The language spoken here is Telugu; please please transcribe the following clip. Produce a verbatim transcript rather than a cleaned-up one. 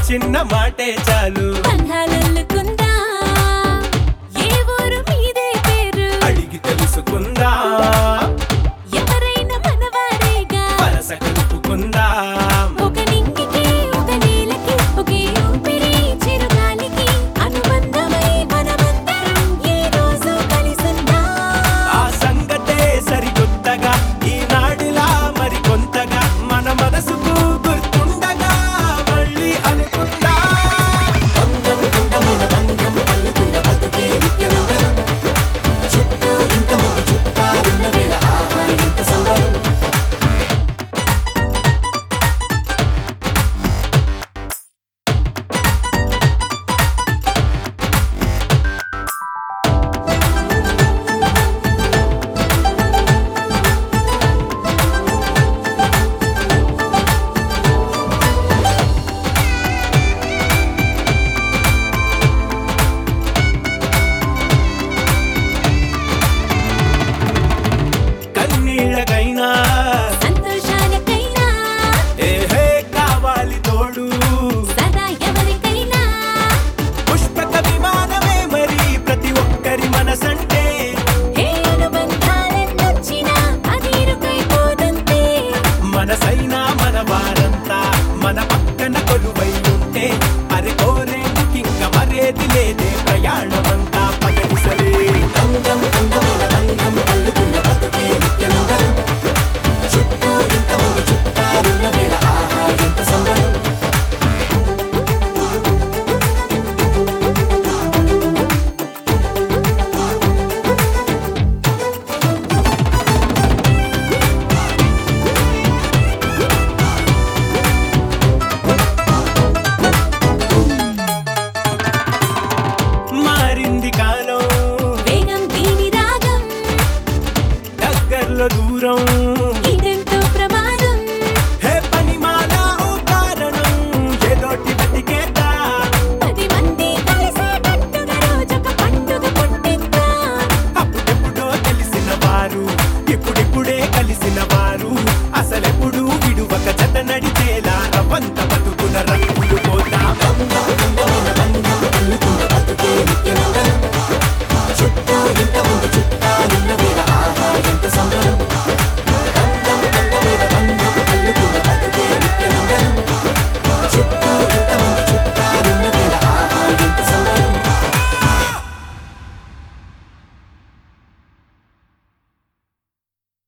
చిన్న మాటే చాలు బంధాలల్లుకుందా ఏ ఊరు మీదే పేరు అడిగి తెలుసుకుందా ఎవరైనా మనవారేగా వరస కలుపుకుందా ఒక నింగికి ఒక నేలకి ఒకే ఊపిరి చిరుగాలికి అనుబంధమై మనమందరం ఈ రోజు కలిసుందా ఆ సంగతే సరికొత్తగా ఈనాడిలా మరి కొంతగా మన మనసుకు గుర్తుండగా మళ్ళీ అనుకుందా బంధం బంధమైన బంధం అల్లుకున్న బతుకే నిత్యనవరం చుట్టూ ఇంతమంది చుట్టాలున్న వేళ ఆహా ఎంత సంబరం కన్నీళ్ళకైనా సంతోషాలకైనా ఏహే కావాలి తోడు సదా ఎవరికైనా పుష్పక విమానమే మరి ప్రతి ఒక్కరి మనసంటే ఏ అనుబంధాలెన్నొచ్చినా అది ఇరుకైపోతుంది మనసైనా మన వారంతా మన పక్కన కొలువై ఉంటే మరి కోరేందుకింక మరేది లేదే ప్రయాణమంతా పగడిసలే బంధం బంధమైన బంధం అల్లుకున్న బతుకే నిత్యనవరం చుట్టూ ఇంతమంది చుట్టాలున్న వేళ ఆహా ఎంత సంబరం మారింది కాలం వేగం దీని రాగం దగ్గర్లో దూరం ఇదెంతో ప్రమాదం హే పనిమాల ఓ కారణం ఏదోటి బతికేద్దా పది మంది కలిసేటట్టుగా రోజొక పండుగ పుట్టిద్దా అప్పుడెప్పుడో తెలిసిన వారు ఇప్పుడిప్పుడే కలిసిన వారు అసలెప్పుడు విడువక జత నడిచేలా రవంత బతుకున రంగులు పోతా బంధం బంధమైన బంధం అల్లుకున్న బతుకే నిత్యనవరం